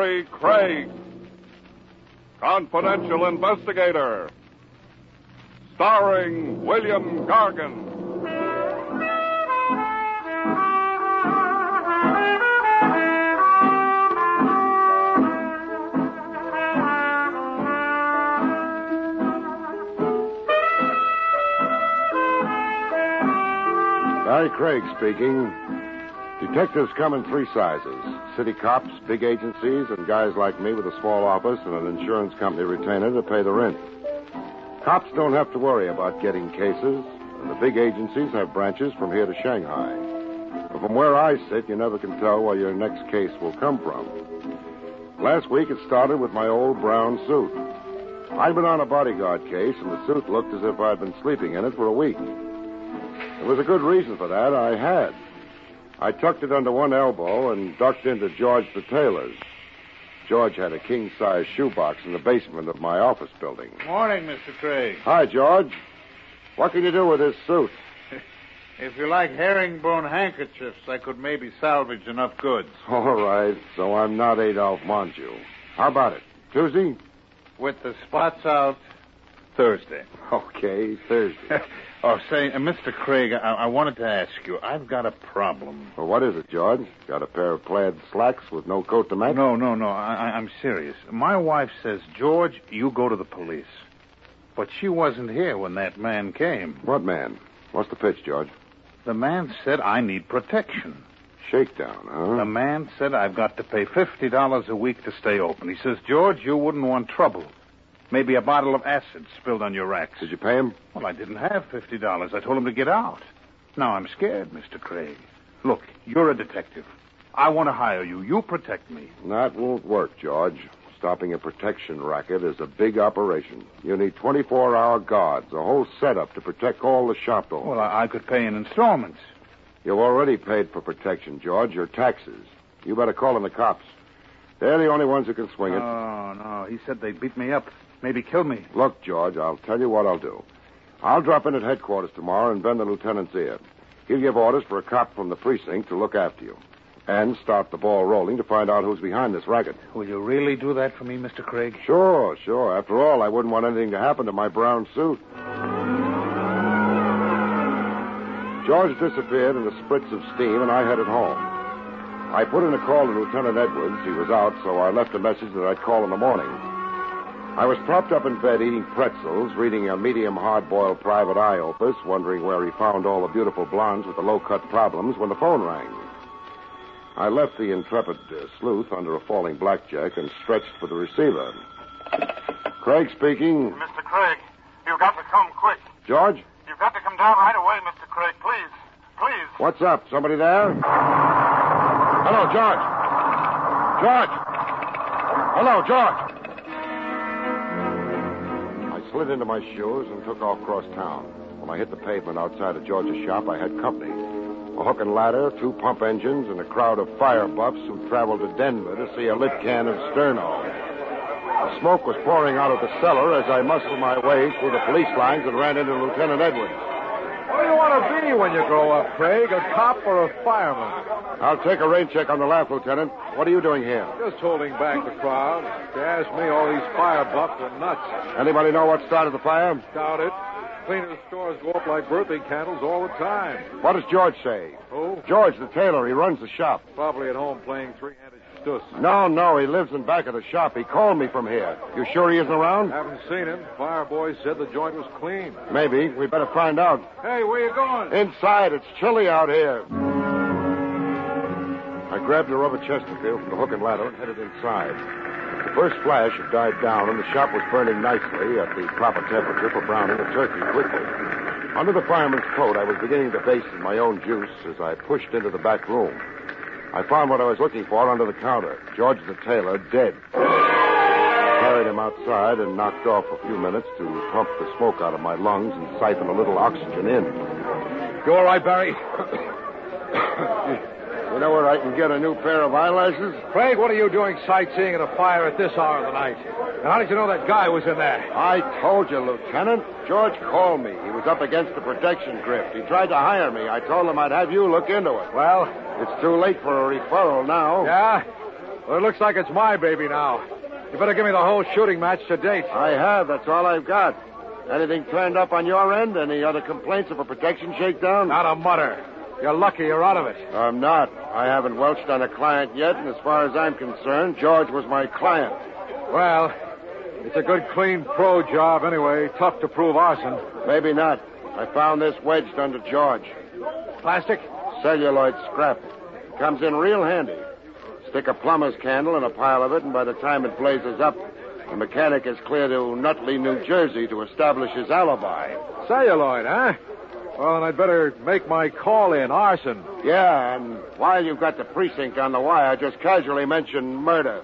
Barry Craig, confidential investigator, starring William Gargan. Barry Craig speaking. Detectives come in three sizes. City cops, big agencies, and guys like me with a small office and an insurance company retainer to pay the rent. Cops don't have to worry about getting cases, and the big agencies have branches from here to Shanghai. But from where I sit, you never can tell where your next case will come from. Last week, it started with my old brown suit. I'd been on a bodyguard case, and the suit looked as if I'd been sleeping in it for a week. There was a good reason for that. I had. I tucked it under one elbow and ducked into George the tailor's. George had a king-size shoebox in the basement of my office building. Morning, Mr. Craig. Hi, George. What can you do with this suit? If you like herringbone handkerchiefs, I could maybe salvage enough goods. All right, so I'm not Adolphe Monju. How about it? Tuesday? With the spots out, Thursday. Okay, Thursday. Say, Mr. Craig, I wanted to ask you, I've got a problem. Well, what is it, George? Got a pair of plaid slacks with no coat to match? No, I'm serious. My wife says, George, you go to the police. But she wasn't here when that man came. What man? What's the pitch, George? The man said I need protection. Shakedown, huh? The man said I've got to pay $50 a week to stay open. He says, George, you wouldn't want trouble. Maybe a bottle of acid spilled on your racks. Did you pay him? Well, I didn't have $50. I told him to get out. Now I'm scared, Mr. Craig. Look, you're a detective. I want to hire you. You protect me. That won't work, George. Stopping a protection racket is a big operation. You need 24-hour guards, a whole setup to protect all the shop owners. Well, I could pay in installments. You've already paid for protection, George, your taxes. You better call in the cops. They're the only ones who can swing it. Oh, no. He said they'd beat me up. Maybe kill me. Look, George, I'll tell you what I'll do. I'll drop in at headquarters tomorrow and bend the lieutenant's ear. He'll give orders for a cop from the precinct to look after you. And start the ball rolling to find out who's behind this racket. Will you really do that for me, Mr. Craig? Sure. After all, I wouldn't want anything to happen to my brown suit. George disappeared in a spritz of steam, and I headed home. I put in a call to Lieutenant Edwards. He was out, so I left a message that I'd call in the morning. I was propped up in bed eating pretzels, reading a medium hard-boiled private eye opus, wondering where he found all the beautiful blondes with the low-cut problems when the phone rang. I left the intrepid sleuth under a falling blackjack and stretched for the receiver. Craig speaking. Mr. Craig, you've got to come quick. George? You've got to come down right away, Mr. Craig, please. Please. What's up? Somebody there? Hello, George. George! Hello, George! I slid into my shoes and took off across town. When I hit the pavement outside of George's shop, I had company. A hook and ladder, 2 pump engines, and a crowd of fire buffs who traveled to Denver to see a lit can of Sterno. The smoke was pouring out of the cellar as I muscled my way through the police lines and ran into Lieutenant Edwards. What do you want to be when you grow up, Craig? A cop or a fireman? I'll take a rain check on the laugh, Lieutenant. What are you doing here? Just holding back the crowd. If you ask me, all these fire buffs are nuts. Anybody know what started the fire? Doubt it. Cleaners' stores go up like birthday candles all the time. What does George say? Who? George, the tailor. He runs the shop. Probably at home playing three-handed stuss. No. He lives in back of the shop. He called me from here. You sure he isn't around? Haven't seen him. Fire boy said the joint was clean. Maybe. We better find out. Hey, where you going? Inside. It's chilly out here. I grabbed a rubber Chesterfield from the hook and ladder and headed inside. The first flash had died down, and the shop was burning nicely at the proper temperature for browning a turkey quickly. Under the fireman's coat, I was beginning to baste in my own juice as I pushed into the back room. I found what I was looking for under the counter, George the tailor, dead. Carried him outside and knocked off a few minutes to pump the smoke out of my lungs and siphon a little oxygen in. You all right, Barry? You know where I can get a new pair of eyelashes? Craig, what are you doing sightseeing at a fire at this hour of the night? And how did you know that guy was in there? I told you, Lieutenant. George called me. He was up against the protection grift. He tried to hire me. I told him I'd have you look into it. Well? It's too late for a referral now. Yeah? Well, it looks like it's my baby now. You better give me the whole shooting match to date. I have. That's all I've got. Anything turned up on your end? Any other complaints of a protection shakedown? Not a mutter. You're lucky you're out of it. I'm not. I haven't welched on a client yet, and as far as I'm concerned, George was my client. Well, it's a good, clean pro job anyway. Tough to prove arson. Maybe not. I found this wedged under George. Plastic? Celluloid scrap. Comes in real handy. Stick a plumber's candle in a pile of it, and by the time it blazes up, the mechanic is clear to Nutley, New Jersey to establish his alibi. Celluloid, huh? Well, then I'd better make my call in. Arson. Yeah, and while you've got the precinct on the wire, just casually mention murder.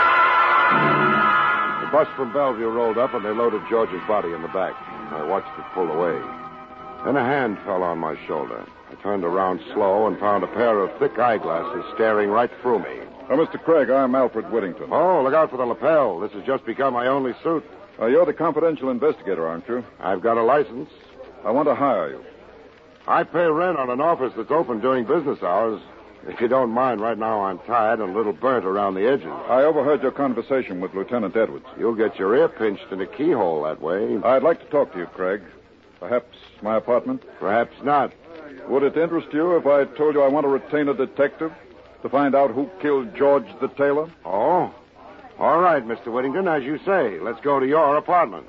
The bus from Bellevue rolled up, and they loaded George's body in the back. I watched it pull away. Then a hand fell on my shoulder. I turned around slow and found a pair of thick eyeglasses staring right through me. Mr. Craig, I'm Alfred Whittington. Oh, look out for the lapel. This has just become my only suit. You're the confidential investigator, aren't you? I've got a license. I want to hire you. I pay rent on an office that's open during business hours. If you don't mind, right now I'm tired and a little burnt around the edges. I overheard your conversation with Lieutenant Edwards. You'll get your ear pinched in a keyhole that way. I'd like to talk to you, Craig. Perhaps my apartment? Perhaps not. Would it interest you if I told you I want to retain a detective to find out who killed George the tailor? Oh? All right, Mr. Whittington, as you say. Let's go to your apartment.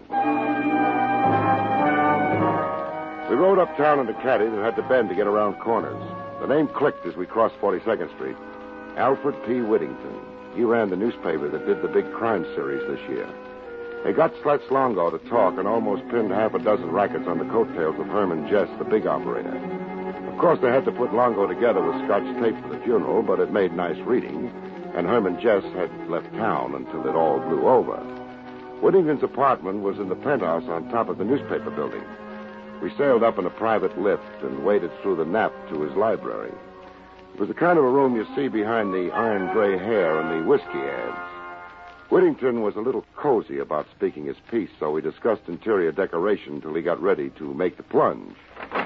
We rode uptown in a caddy that had to bend to get around corners. The name clicked as we crossed 42nd Street. Alfred P. Whittington. He ran the newspaper that did the big crime series this year. They got Slets Longo to talk and almost pinned half a dozen rackets on the coattails of Herman Jess, the big operator. Of course, they had to put Longo together with Scotch tape for the funeral, but it made nice reading, and Herman Jess had left town until it all blew over. Whittington's apartment was in the penthouse on top of the newspaper building. We sailed up in a private lift and waded through the nap to his library. It was the kind of a room you see behind the iron gray hair and the whiskey ads. Whittington was a little cozy about speaking his piece, so we discussed interior decoration till he got ready to make the plunge.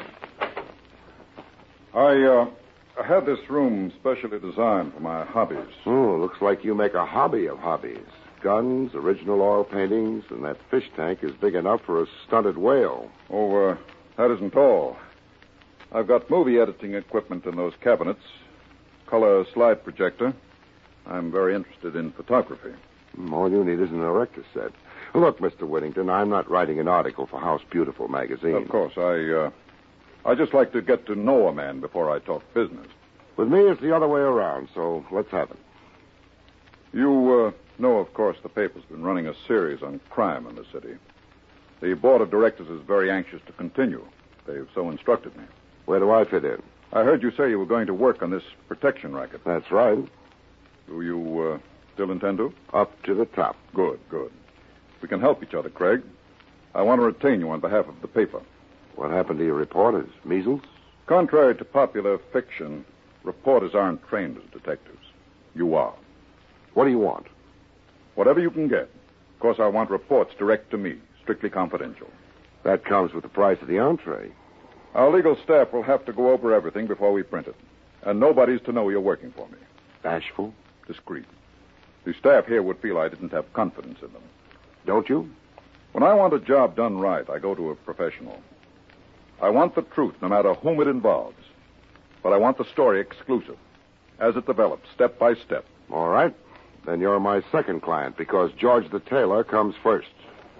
I had this room specially designed for my hobbies. Oh, looks like you make a hobby of hobbies. Guns, original oil paintings, and that fish tank is big enough for a stunted whale. Oh, that isn't all. I've got movie editing equipment in those cabinets. Color slide projector. I'm very interested in photography. All you need is an erector set. Look, Mr. Whittington, I'm not writing an article for House Beautiful magazine. Of course, I just like to get to know a man before I talk business. With me, it's the other way around, so let's have it. You know, of course, the paper's been running a series on crime in the city. The board of directors is very anxious to continue. They've so instructed me. Where do I fit in? I heard you say you were going to work on this protection racket. That's right. Do you still intend to? Up to the top. Good. We can help each other, Craig. I want to retain you on behalf of the paper. What happened to your reporters? Measles? Contrary to popular fiction, reporters aren't trained as detectives. You are. What do you want? Whatever you can get. Of course, I want reports direct to me, strictly confidential. That comes with the price of the entree. Our legal staff will have to go over everything before we print it. And nobody's to know you're working for me. Bashful? Discreet. The staff here would feel I didn't have confidence in them. Don't you? When I want a job done right, I go to a professional. I want the truth, no matter whom it involves. But I want the story exclusive, as it develops, step by step. All right. Then you're my second client, because George the tailor comes first.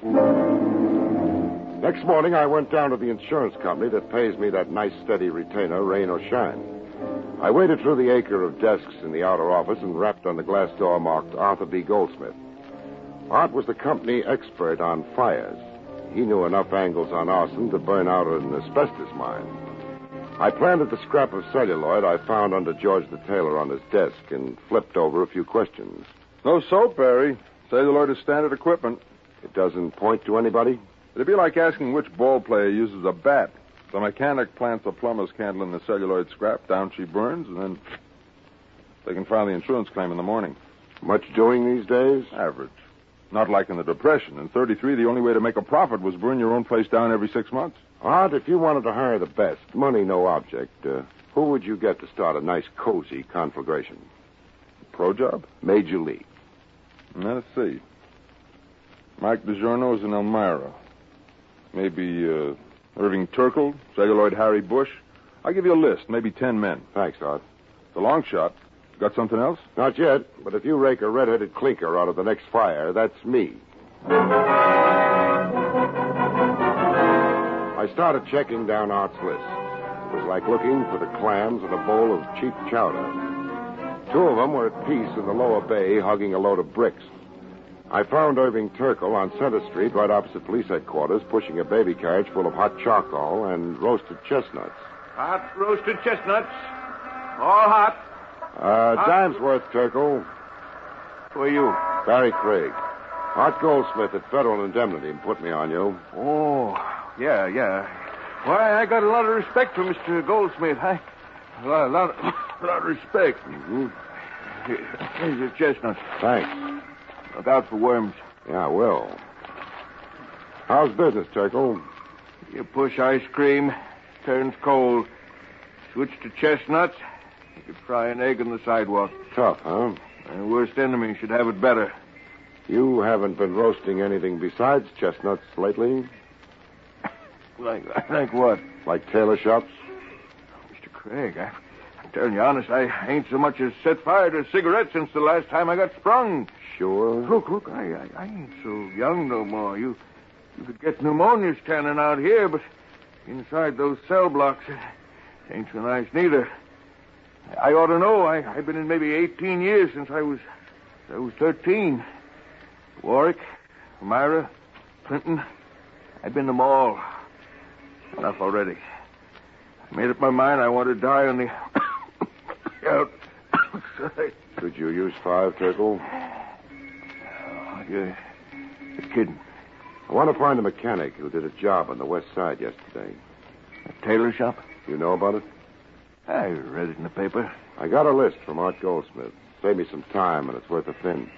Next morning, I went down to the insurance company that pays me that nice, steady retainer, rain or shine. I waded through the acre of desks in the outer office and rapped on the glass door marked Arthur B. Goldsmith. Art was the company expert on fires. He knew enough angles on arson to burn out an asbestos mine. I planted the scrap of celluloid I found under George the tailor on his desk and flipped over a few questions. No soap, Barry. Celluloid is standard equipment. It doesn't point to anybody? It'd be like asking which ball player uses a bat. The mechanic plants a plumber's candle in the celluloid scrap, down she burns, and then they can file the insurance claim in the morning. Much doing these days? Average. Not like in the Depression. In 33, the only way to make a profit was burn your own place down every 6 months. Art, if you wanted to hire the best, money no object, who would you get to start a nice, cozy conflagration? pro job? Major League. Let's see. Mike DiGiorno's in Elmira. Maybe Irving Turkle, celluloid Harry Bush. I'll give you a list, maybe 10 men. Thanks, Art. It's a long shot. Got something else? Not yet, but if you rake a red-headed clinker out of the next fire, that's me. I started checking down Art's list. It was like looking for the clams in a bowl of cheap chowder. 2 of them were at peace in the lower bay, hugging a load of bricks. I found Irving Turkle on Center Street, right opposite police headquarters, pushing a baby carriage full of hot charcoal and roasted chestnuts. Hot roasted chestnuts. All hot. Dime's worth, Turkle. Who are you? Barry Craig. Art Goldsmith at Federal Indemnity put me on you. Oh, yeah. Why, I got a lot of respect for Mr. Goldsmith. A lot of respect. Mm-hmm. Here's your chestnuts. Thanks. Look out for worms. Yeah, I will. How's business, Turkle? You push ice cream, turns cold. Switch to chestnuts, you could fry an egg on the sidewalk. Tough, huh? My worst enemy should have it better. You haven't been roasting anything besides chestnuts lately? Like what? Like tailor shops? Mr. Craig, I'm telling you honest, I ain't so much as set fire to a cigarette since the last time I got sprung. Sure. Look, I ain't so young no more. You could get pneumonia standing out here, but inside those cell blocks, it ain't so nice neither. I ought to know. I've been in maybe 18 years since I was 13. Warwick, Elmira, Clinton, I've been them all. Enough already. I made up my mind I want to die on the outside. Could you use 5, Turkle? Oh, you're kidding. I want to find a mechanic who did a job on the west side yesterday. A tailor shop? You know about it? I read it in the paper. I got a list from Art Goldsmith. Save me some time, and it's worth a fin.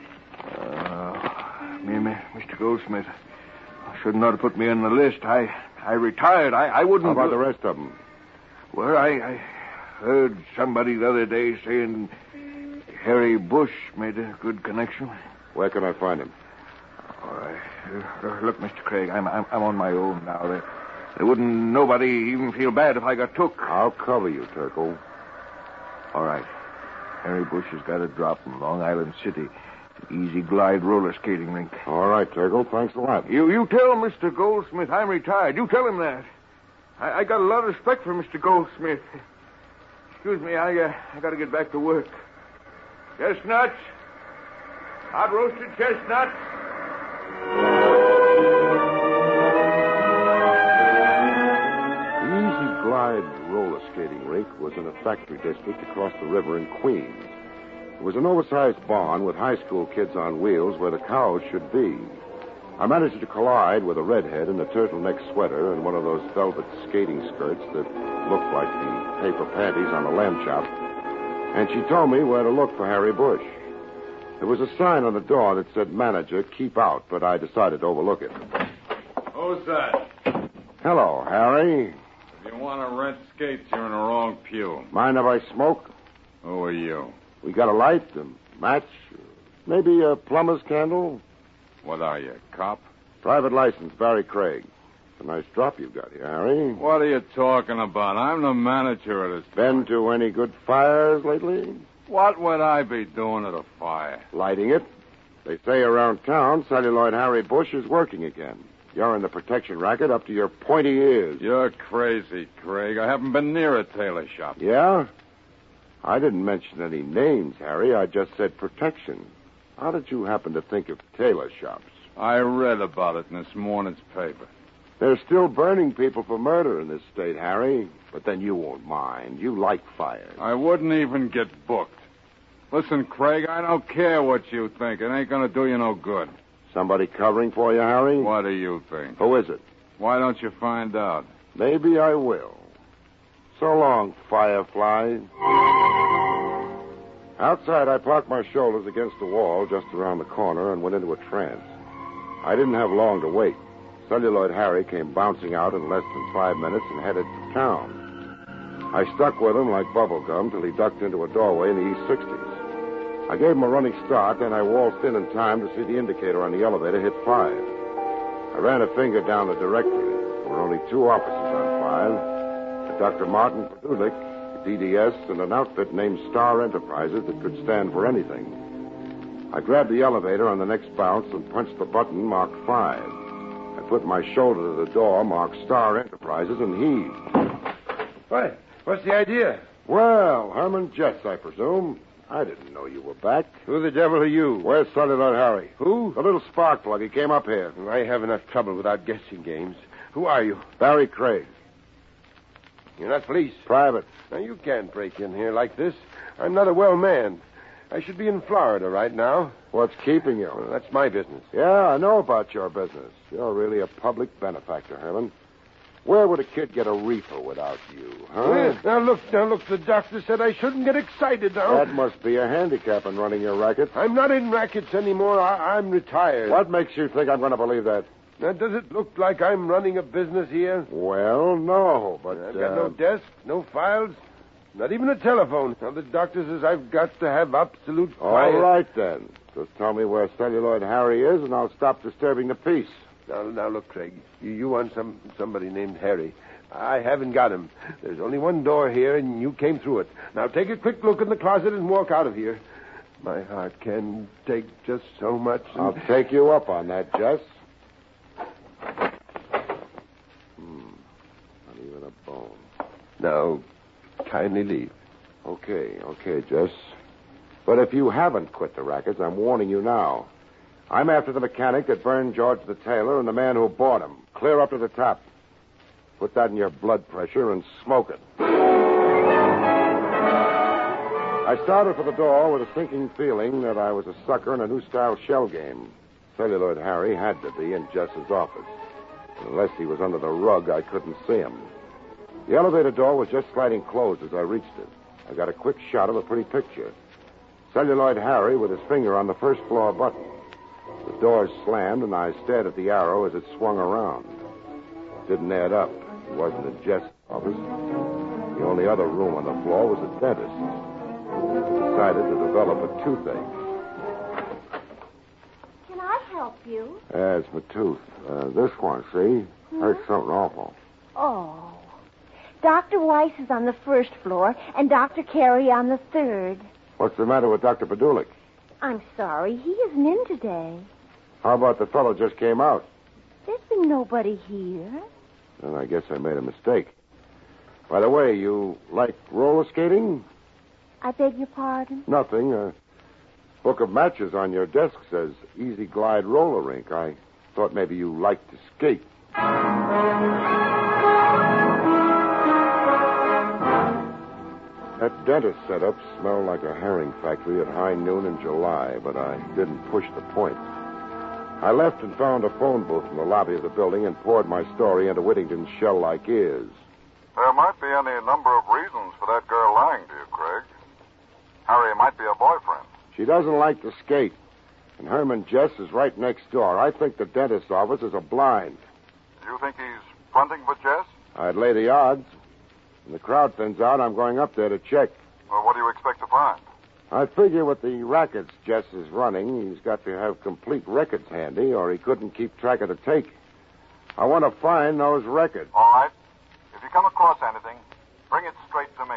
Mr. Goldsmith, shouldn't ought to put me on the list. I retired. I wouldn't... How about the rest of them? Well, I heard somebody the other day saying Harry Bush made a good connection. Where can I find him? All right. Look, Mr. Craig, I'm on my own now. There wouldn't nobody even feel bad if I got took. I'll cover you, Turkle. All right. Harry Bush has got a drop in Long Island City. Easy glide roller skating rink. All right, Turkle. Thanks a lot. You tell Mr. Goldsmith I'm retired. You tell him that. I got a lot of respect for Mr. Goldsmith. Excuse me, I got to get back to work. Chestnuts. Hot roasted chestnuts. The Easy Glide roller skating rink was in a factory district across the river in Queens. It was an oversized barn with high school kids on wheels where the cows should be. I managed to collide with a redhead in a turtleneck sweater and one of those velvet skating skirts that looked like the paper panties on a lamb chop. And she told me where to look for Harry Bush. There was a sign on the door that said, "Manager, keep out," but I decided to overlook it. Who's that? Hello, Harry. If you want to rent skates, you're in the wrong pew. Mind if I smoke? Who are you? We got a light, a match, maybe a plumber's candle? What are you, cop? Private license, Barry Craig. It's a nice drop you've got here, Harry. What are you talking about? I'm the manager of this. Been to any good fires lately? What would I be doing at a fire? Lighting it. They say around town, celluloid Harry Bush is working again. You're in the protection racket up to your pointy ears. You're crazy, Craig. I haven't been near a tailor shop. Yeah? I didn't mention any names, Harry. I just said protection. How did you happen to think of tailor shops? I read about it in this morning's paper. They're still burning people for murder in this state, Harry. But then you won't mind. You like fires. I wouldn't even get booked. Listen, Craig, I don't care what you think. It ain't going to do you no good. Somebody covering for you, Harry? What do you think? Who is it? Why don't you find out? Maybe I will. So long, Firefly. Outside, I parked my shoulders against the wall just around the corner and went into a trance. I didn't have long to wait. Celluloid Harry came bouncing out in less than 5 minutes and headed for town. I stuck with him like bubble gum till he ducked into a doorway in the East 60s. I gave him a running start, then I waltzed in time to see the indicator on the elevator hit 5. I ran a finger down the directory. There were only 2 offices on 5. Dr. Martin Padulik, DDS, and an outfit named Star Enterprises that could stand for anything. I grabbed the elevator on the next bounce and punched the button marked 5. I put my shoulder to the door marked Star Enterprises and heaved. What? What's the idea? Well, Herman Jess, I presume. I didn't know you were back. Who the devil are you? Where's Celluloid Harry? Who? The little spark plug. He came up here. I have enough trouble without guessing games. Who are you? Barry Craig. You're not police. Private. Now, you can't break in here like this. I'm not a well man. I should be in Florida right now. What's keeping you? Well, that's my business. Yeah, I know about your business. You're really a public benefactor, Herman. Where would a kid get a reefer without you, huh? Well, now look, the doctor said I shouldn't get excited now. That must be a handicap in running your racket. I'm not in rackets anymore. I'm retired. What makes you think I'm going to believe that? Now, does it look like I'm running a business here? Well, no, but... I've got no desk, no files, not even a telephone. Now, the doctor says I've got to have absolute quiet. All right, then. Just tell me where Celluloid Harry is, and I'll stop disturbing the peace. Now, look, Craig. You want somebody named Harry. I haven't got him. There's only one door here, and you came through it. Now, take a quick look in the closet and walk out of here. My heart can take just so much. I'll take you up on that, Jess. Not even a bone. Now, kindly leave. Okay, Jess. But if you haven't quit the rackets, I'm warning you now. I'm after the mechanic that burned George the tailor and the man who bought him. Clear up to the top. Put that in your blood pressure and smoke it. I started for the door with a sinking feeling that I was a sucker in a new-style shell game. Celluloid Harry had to be in Jess's office. Unless he was under the rug, I couldn't see him. The elevator door was just sliding closed as I reached it. I got a quick shot of a pretty picture. Celluloid Harry with his finger on the first floor button. The door slammed, and I stared at the arrow as it swung around. It didn't add up. It wasn't in Jess' office. The only other room on the floor was a dentist. He decided to develop a toothache. Can I help you? It's my tooth. This one, see? Hurts something awful. Oh. Dr. Weiss is on the first floor, and Dr. Carey on the third. What's the matter with Dr. Padulik? I'm sorry. He isn't in today. How about the fellow just came out? There's been nobody here. Then I guess I made a mistake. By the way, you like roller skating? I beg your pardon? Nothing. A book of matches on your desk says Easy Glide Roller Rink. I thought maybe you liked to skate. That dentist setup smelled like a herring factory at high noon in July, but I didn't push the point. I left and found a phone booth in the lobby of the building and poured my story into Whittington's shell-like ears. There might be any number of reasons for that girl lying to you, Craig. Harry might be a boyfriend. She doesn't like to skate, and Herman Jess is right next door. I think the dentist's office is a blind. Do you think he's fronting for Jess? I'd lay the odds. When the crowd thins out, I'm going up there to check. Well, what do you expect to find? I figure with the rackets Jess is running, he's got to have complete records handy, or he couldn't keep track of the take. I want to find those records. All right. If you come across anything, bring it straight to me.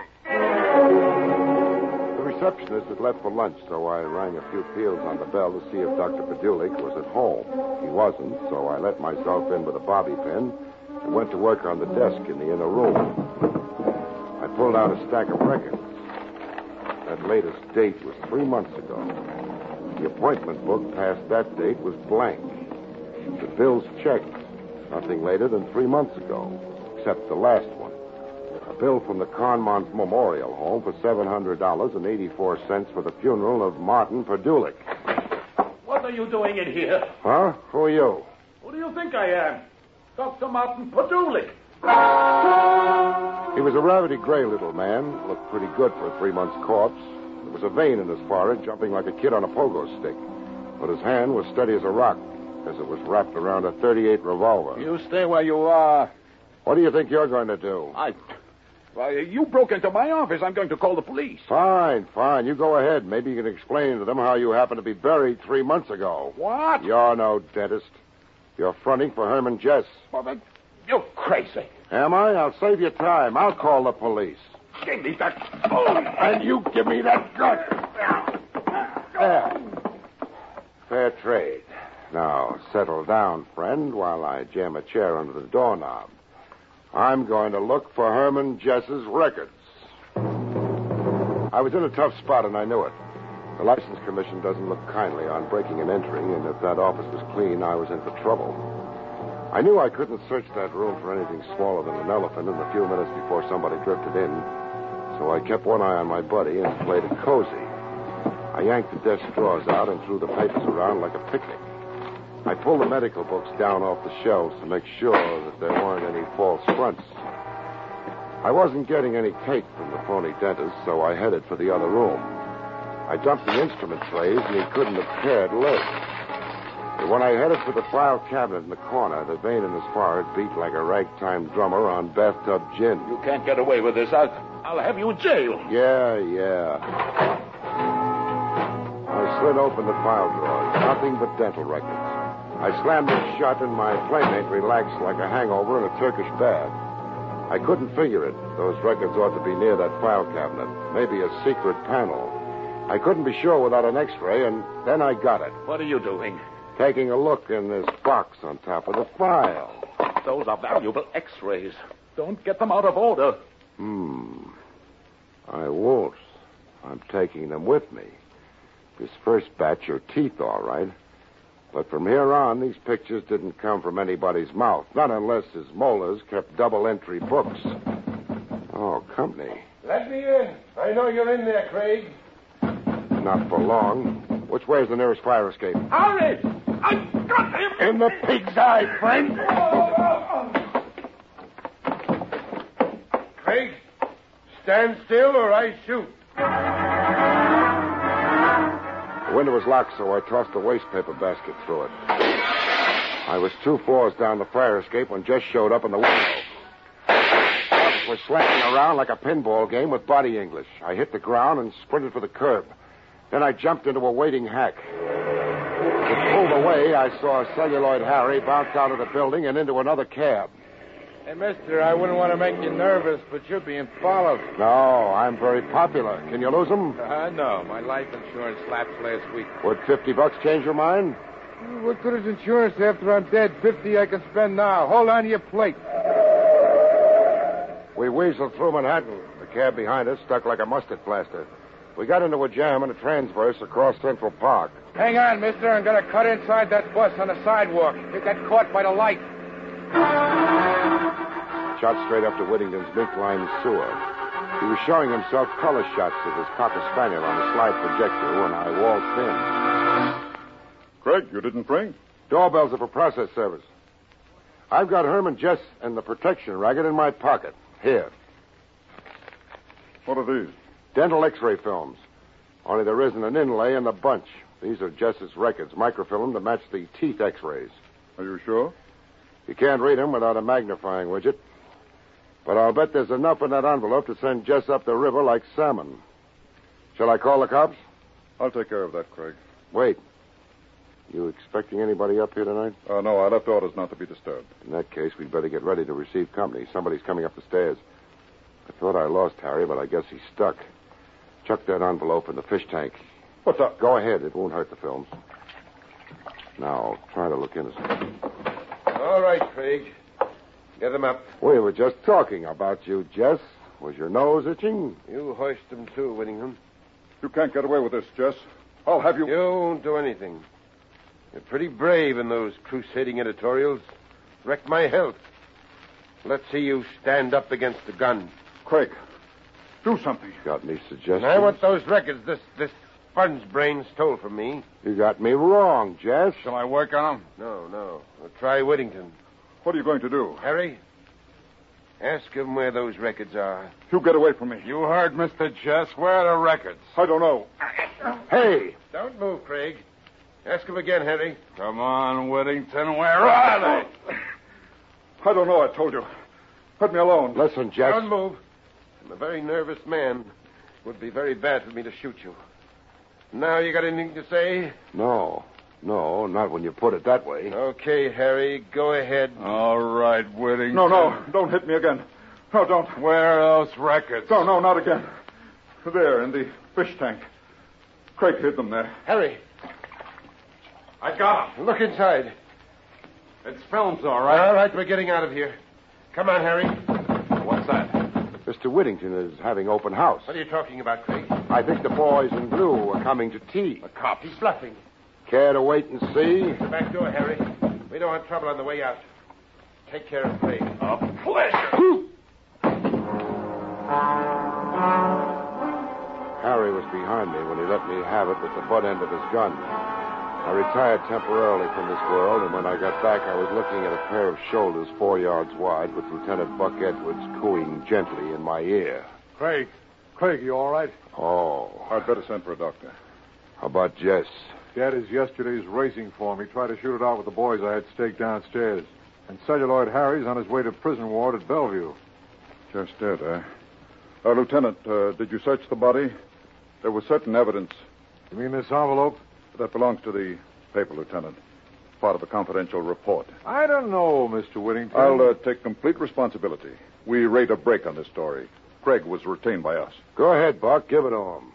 The receptionist had left for lunch, so I rang a few peals on the bell to see if Dr. Padulik was at home. He wasn't, so I let myself in with a bobby pin and went to work on the desk in the inner room. I pulled out a stack of records. That latest date was 3 months ago. The appointment book past that date was blank. The bills checked. Nothing later than 3 months ago, except the last one. A bill from the Conmont Memorial Home for $700.84 for the funeral of Martin Padulik. What are you doing in here? Huh? Who are you? Who do you think I am? Dr. Martin Padulik. He was a rabbity gray little man. Looked pretty good for a 3-month corpse. There was a vein in his forehead, jumping like a kid on a pogo stick. But his hand was steady as a rock, as it was wrapped around a .38 revolver. You stay where you are. What do you think you're going to do? Why, you broke into my office. I'm going to call the police. Fine. You go ahead. Maybe you can explain to them how you happened to be buried 3 months ago. What? You're no dentist. You're fronting for Herman Jess. Well, you're crazy. Am I? I'll save you time. I'll call the police. Give me that phone. And you give me that gun. There. Fair trade. Now, settle down, friend, while I jam a chair under the doorknob. I'm going to look for Herman Jess's records. I was in a tough spot, and I knew it. The License Commission doesn't look kindly on breaking and entering, and if that office was clean, I was in for trouble. I knew I couldn't search that room for anything smaller than an elephant in the few minutes before somebody drifted in, so I kept one eye on my buddy and played it cozy. I yanked the desk drawers out and threw the papers around like a picnic. I pulled the medical books down off the shelves to make sure that there weren't any false fronts. I wasn't getting any cake from the phony dentist, so I headed for the other room. I dumped the instrument trays, and he couldn't have cared less. But when I headed for the file cabinet in the corner, the vein in his forehead beat like a ragtime drummer on bathtub gin. You can't get away with this. I'll have you in jail. Yeah. I slid open the file drawers. Nothing but dental records. I slammed them shut, and my playmate relaxed like a hangover in a Turkish bath. I couldn't figure it. Those records ought to be near that file cabinet. Maybe a secret panel. I couldn't be sure without an X-ray, and then I got it. What are you doing? Taking a look in this box on top of the file. Those are valuable X-rays. Don't get them out of order. I won't. I'm taking them with me. This first batch are teeth, all right. But from here on, these pictures didn't come from anybody's mouth. Not unless his molars kept double-entry books. Oh, company. Let me in. I know you're in there, Craig. Not for long. Which way is the nearest fire escape? Hurry! I've got him! In the pig's eye, friend. Craig, stand still or I shoot. The window was locked, so I tossed a waste paper basket through it. I was 2 floors down the fire escape when Jess showed up in the window. It was slamming around like a pinball game with body English. I hit the ground and sprinted for the curb. Then I jumped into a waiting hack. As it pulled away, I saw Celluloid Harry bounce out of the building and into another cab. Hey, mister, I wouldn't want to make you nervous, but you're being followed. No, I'm very popular. Can you lose them? No. My life insurance lapsed last week. Would $50 change your mind? What good is insurance after I'm dead? 50 I can spend now. Hold on to your plate. We weaseled through Manhattan. The cab behind us stuck like a mustard plaster. We got into a jam and a transverse across Central Park. Hang on, mister. I'm going to cut inside that bus on the sidewalk. It got caught by the light. Shot straight up to Whittington's mink-lined sewer. He was showing himself color shots of his Cocker Spaniel on a slide projector when I waltzed in. Craig, you didn't bring? Doorbells are for process service. I've got Herman Jess and the protection racket in my pocket. Here. What are these? Dental X-ray films. Only there isn't an inlay in the bunch. These are Jess's records, microfilm to match the teeth X-rays. Are you sure? You can't read them without a magnifying widget. But I'll bet there's enough in that envelope to send Jess up the river like salmon. Shall I call the cops? I'll take care of that, Craig. Wait. You expecting anybody up here tonight? No, I left orders not to be disturbed. In that case, we'd better get ready to receive company. Somebody's coming up the stairs. I thought I lost Harry, but I guess he's stuck. Chuck that envelope in the fish tank. What's up? Go ahead. It won't hurt the films. Now, try to look innocent. All right, Craig. Get them up. We were just talking about you, Jess. Was your nose itching? You hoist them, too, Whittingham. You can't get away with this, Jess. I'll have you... You won't do anything. You're pretty brave in those crusading editorials. Wrecked my health. Let's see you stand up against the gun. Craig, do something. Got any suggestions? I want those records this sponge brain stole from me. You got me wrong, Jess. Shall I work on them? No. We'll try Whittington. What are you going to do? Harry, ask him where those records are. You get away from me. You heard, Mr. Jess. Where are the records? I don't know. Hey! Don't move, Craig. Ask him again, Harry. Come on, Whittington. Where are they? I don't know, I told you. Let me alone. Listen, Jess. Don't move. I'm a very nervous man. It would be very bad for me to shoot you. Now, you got anything to say? No, not when you put it that way. Okay, Harry, go ahead. All right, Whittington. No, don't hit me again. No, don't. Where are those records? No, not again. There, in the fish tank. Craig hid them there. Harry, I got them. look inside. It's films, all right. All right, we're getting out of here. Come on, Harry. What's that? Mr. Whittington is having open house. What are you talking about, Craig? I think the boys in blue are coming to tea. The cops. He's bluffing. Care to wait and see? The back door, Harry. We don't want trouble on the way out. Take care of Craig. A pleasure. Harry was behind me when he let me have it with the butt end of his gun. I retired temporarily from this world, and when I got back, I was looking at a pair of shoulders 4 yards wide with Lieutenant Buck Edwards cooing gently in my ear. Craig, you all right? Oh. I'd better send for a doctor. How about Jess? That is yesterday's racing form. He tried to shoot it out with the boys I had staked downstairs. And Celluloid Harry's on his way to prison ward at Bellevue. Just dead, Lieutenant, did you search the body? There was certain evidence. You mean this envelope? That belongs to the paper, Lieutenant. Part of a confidential report. I don't know, Mr. Whittington. I'll take complete responsibility. We rate a break on this story. Craig was retained by us. Go ahead, Buck. Give it to him.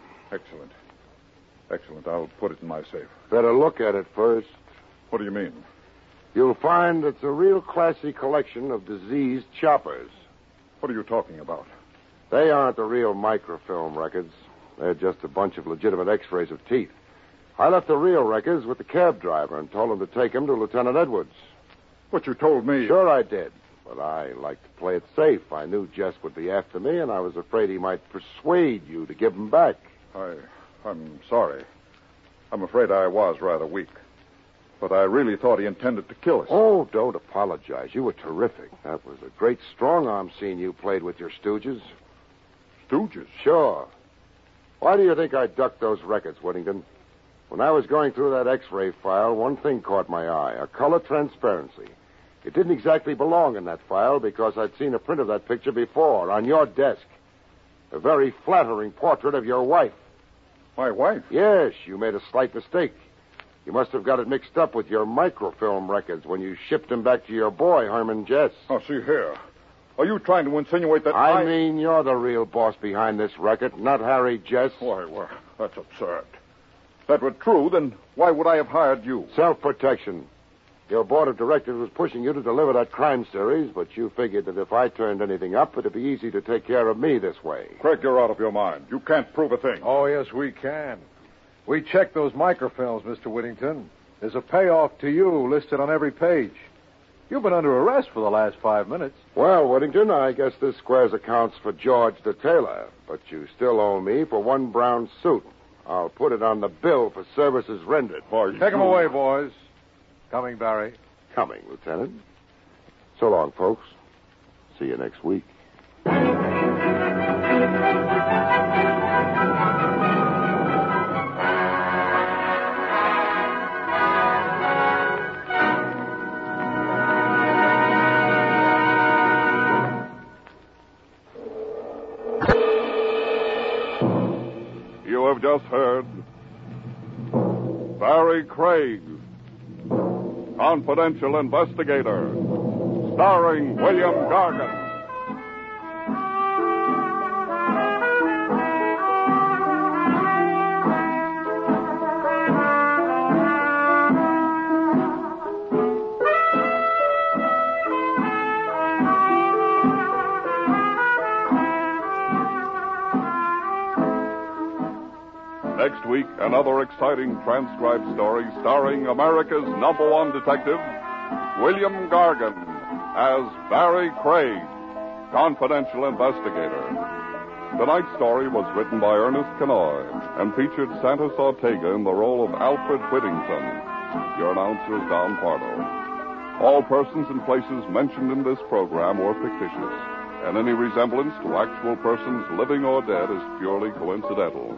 Excellent. I'll put it in my safe. Better look at it first. What do you mean? You'll find it's a real classy collection of diseased choppers. What are you talking about? They aren't the real microfilm records. They're just a bunch of legitimate x-rays of teeth. I left the real records with the cab driver and told him to take them to Lieutenant Edwards. But you told me... Sure I did. But I like to play it safe. I knew Jess would be after me, and I was afraid he might persuade you to give them back. I'm sorry. I'm afraid I was rather weak. But I really thought he intended to kill us. Oh, don't apologize. You were terrific. That was a great strong-arm scene you played with your stooges. Stooges? Sure. Why do you think I ducked those records, Whittington? When I was going through that X-ray file, one thing caught my eye, a color transparency. It didn't exactly belong in that file because I'd seen a print of that picture before on your desk. A very flattering portrait of your wife. My wife? Yes, you made a slight mistake. You must have got it mixed up with your microfilm records when you shipped them back to your boy, Herman Jess. Oh, see here. Are you trying to insinuate that I mean, you're the real boss behind this record, not Harry Jess. Why, that's absurd. If that were true, then why would I have hired you? Self-protection. Your board of directors was pushing you to deliver that crime series, but you figured that if I turned anything up, it'd be easy to take care of me this way. Craig, you're out of your mind. You can't prove a thing. Oh, yes, we can. We checked those microfilms, Mr. Whittington. There's a payoff to you listed on every page. You've been under arrest for the last 5 minutes. Well, Whittington, I guess this squares accounts for George the tailor, but you still owe me for one brown suit. I'll put it on the bill for services rendered. Take him away, boys. Coming, Barry. Coming, Lieutenant. So long, folks. See you next week. You have just heard Barry Craig, Confidential Investigator, starring William Gargan. Next week, another exciting transcribed story starring America's #1 detective, William Gargan, as Barry Craig, Confidential Investigator. Tonight's story was written by Ernest Kenoy and featured Santos Ortega in the role of Alfred Whittington. Your announcer is Don Pardo. All persons and places mentioned in this program were fictitious, and any resemblance to actual persons living or dead is purely coincidental.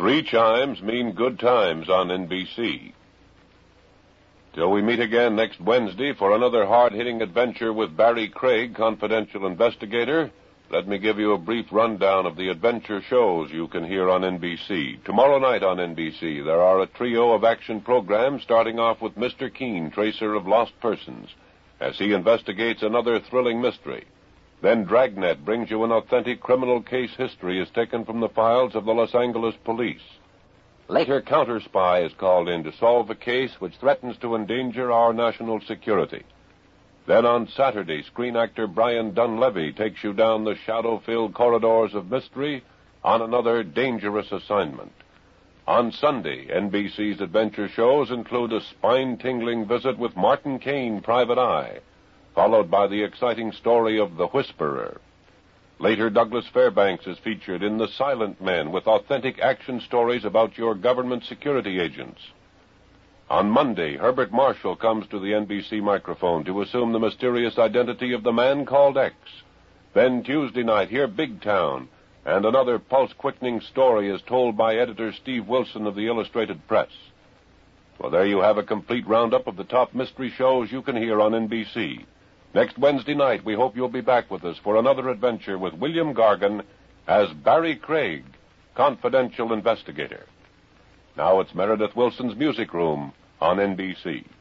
3 chimes mean good times on NBC. Till we meet again next Wednesday for another hard-hitting adventure with Barry Craig, confidential investigator, let me give you a brief rundown of the adventure shows you can hear on NBC. Tomorrow night on NBC, there are a trio of action programs starting off with Mr. Keene, tracer of lost persons, as he investigates another thrilling mystery. Then Dragnet brings you an authentic criminal case history as taken from the files of the Los Angeles police. Later, Counter Spy is called in to solve a case which threatens to endanger our national security. Then on Saturday, screen actor Brian Dunleavy takes you down the shadow-filled corridors of mystery on another dangerous assignment. On Sunday, NBC's adventure shows include a spine-tingling visit with Martin Caine, Private Eye, followed by the exciting story of The Whisperer. Later, Douglas Fairbanks is featured in The Silent Men with authentic action stories about your government security agents. On Monday, Herbert Marshall comes to the NBC microphone to assume the mysterious identity of the man called X. Then Tuesday night, hear Big Town, and another pulse-quickening story is told by editor Steve Wilson of the Illustrated Press. Well, there you have a complete roundup of the top mystery shows you can hear on NBC. Next Wednesday night, we hope you'll be back with us for another adventure with William Gargan as Barry Craig, confidential investigator. Now it's Meredith Wilson's Music Room on NBC.